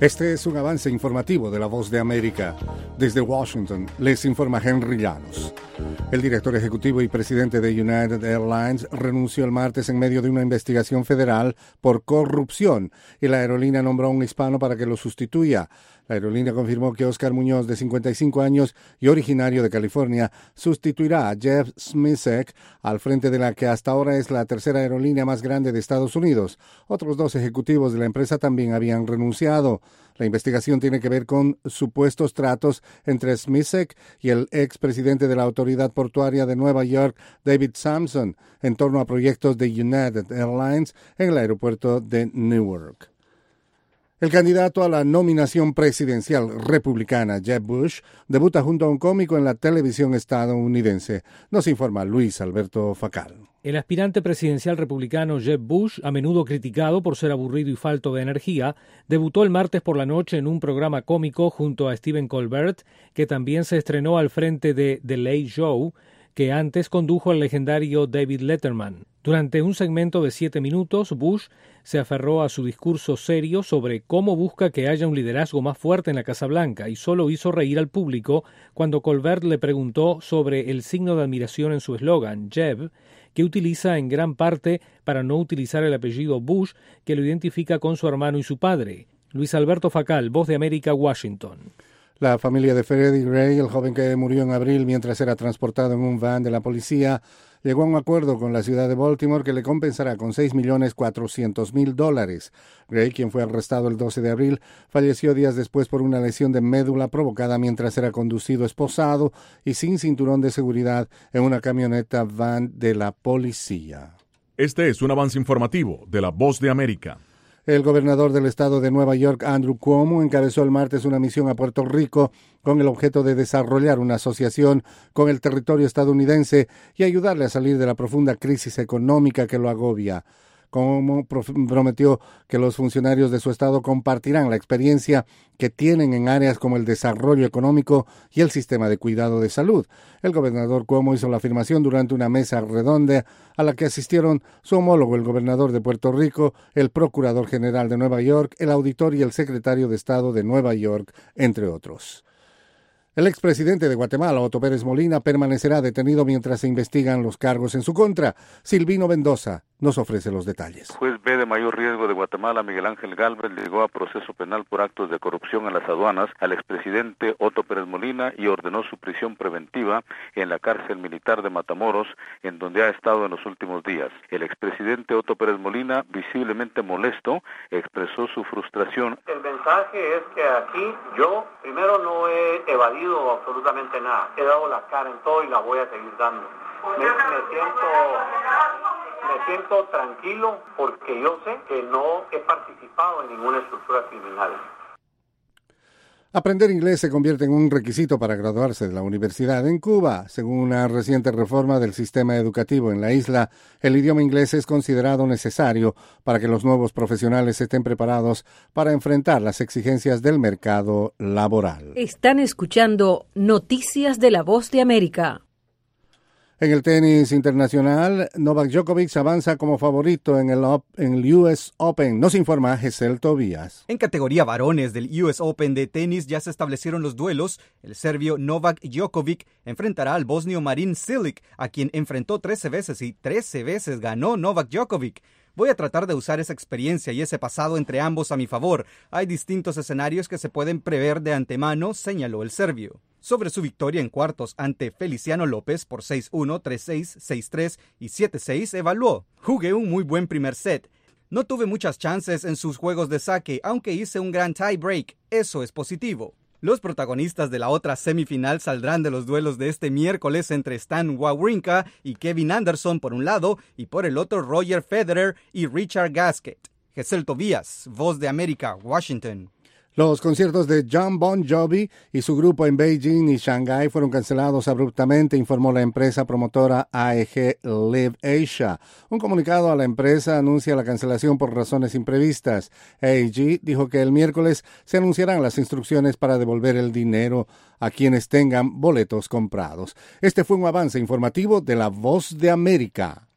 Este es un avance informativo de La Voz de América. Desde Washington, les informa Henry Llanos. El director ejecutivo y presidente de United Airlines renunció el martes en medio de una investigación federal por corrupción y la aerolínea nombró a un hispano para que lo sustituya. La aerolínea confirmó que Oscar Muñoz, de 55 años y originario de California, sustituirá a Jeff Smisek al frente de la que hasta ahora es la tercera aerolínea más grande de Estados Unidos. Otros dos ejecutivos de la empresa también habían renunciado. La investigación tiene que ver con supuestos tratos entre Smisek y el expresidente de la Autoridad Portuaria de Nueva York, David Sampson, en torno a proyectos de United Airlines en el aeropuerto de Newark. El candidato a la nominación presidencial republicana, Jeb Bush, debuta junto a un cómico en la televisión estadounidense. Nos informa Luis Alberto Facal. El aspirante presidencial republicano Jeb Bush, a menudo criticado por ser aburrido y falto de energía, debutó el martes por la noche en un programa cómico junto a Stephen Colbert, que también se estrenó al frente de The Late Show, que antes condujo el legendario David Letterman. Durante un segmento de 7 minutos, Bush se aferró a su discurso serio sobre cómo busca que haya un liderazgo más fuerte en la Casa Blanca y solo hizo reír al público cuando Colbert le preguntó sobre el signo de admiración en su eslogan, Jeb, que utiliza en gran parte para no utilizar el apellido Bush, que lo identifica con su hermano y su padre. Luis Alberto Facal, Voz de América, Washington. La familia de Freddie Gray, el joven que murió en abril mientras era transportado en un van de la policía, llegó a un acuerdo con la ciudad de Baltimore que le compensará con $6.400.000. Gray, quien fue arrestado el 12 de abril, falleció días después por una lesión de médula provocada mientras era conducido esposado y sin cinturón de seguridad en una camioneta van de la policía. Este es un avance informativo de La Voz de América. El gobernador del estado de Nueva York, Andrew Cuomo, encabezó el martes una misión a Puerto Rico con el objeto de desarrollar una asociación con el territorio estadounidense y ayudarle a salir de la profunda crisis económica que lo agobia. Cuomo prometió que los funcionarios de su estado compartirán la experiencia que tienen en áreas como el desarrollo económico y el sistema de cuidado de salud. El gobernador Cuomo hizo la afirmación durante una mesa redonda a la que asistieron su homólogo, el gobernador de Puerto Rico, el procurador general de Nueva York, el auditor y el secretario de Estado de Nueva York, entre otros. El expresidente de Guatemala, Otto Pérez Molina, permanecerá detenido mientras se investigan los cargos en su contra. Silvino Mendoza nos ofrece los detalles. Juez B de mayor riesgo de Guatemala, Miguel Ángel Gálvez, ligó a proceso penal por actos de corrupción en las aduanas al expresidente Otto Pérez Molina y ordenó su prisión preventiva en la cárcel militar de Matamoros, en donde ha estado en los últimos días. El expresidente Otto Pérez Molina, visiblemente molesto, expresó su frustración. El mensaje es que aquí yo, primero, no he evadido absolutamente nada. He dado la cara en todo y la voy a seguir dando. Me siento tranquilo porque yo sé que no he participado en ninguna estructura criminal. Aprender inglés se convierte en un requisito para graduarse de la universidad en Cuba. Según una reciente reforma del sistema educativo en la isla, el idioma inglés es considerado necesario para que los nuevos profesionales estén preparados para enfrentar las exigencias del mercado laboral. Están escuchando Noticias de la Voz de América. En el tenis internacional, Novak Djokovic avanza como favorito en el US Open. Nos informa Gesell Tobías. En categoría varones del US Open de tenis ya se establecieron los duelos. El serbio Novak Djokovic enfrentará al bosnio Marin Cilic, a quien enfrentó 13 veces y 13 veces ganó Novak Djokovic. Voy a tratar de usar esa experiencia y ese pasado entre ambos a mi favor. Hay distintos escenarios que se pueden prever de antemano, señaló el serbio. Sobre su victoria en cuartos ante Feliciano López por 6-1, 3-6, 6-3 y 7-6, evaluó: jugué un muy buen primer set. No tuve muchas chances en sus juegos de saque, aunque hice un gran tie break. Eso es positivo. Los protagonistas de la otra semifinal saldrán de los duelos de este miércoles entre Stan Wawrinka y Kevin Anderson por un lado y por el otro Roger Federer y Richard Gasquet. Gesell Tobías, Voz de América, Washington. Los conciertos de Jon Bon Jovi y su grupo en Beijing y Shanghái fueron cancelados abruptamente, informó la empresa promotora AEG Live Asia. Un comunicado a la empresa anuncia la cancelación por razones imprevistas. AEG dijo que el miércoles se anunciarán las instrucciones para devolver el dinero a quienes tengan boletos comprados. Este fue un avance informativo de La Voz de América.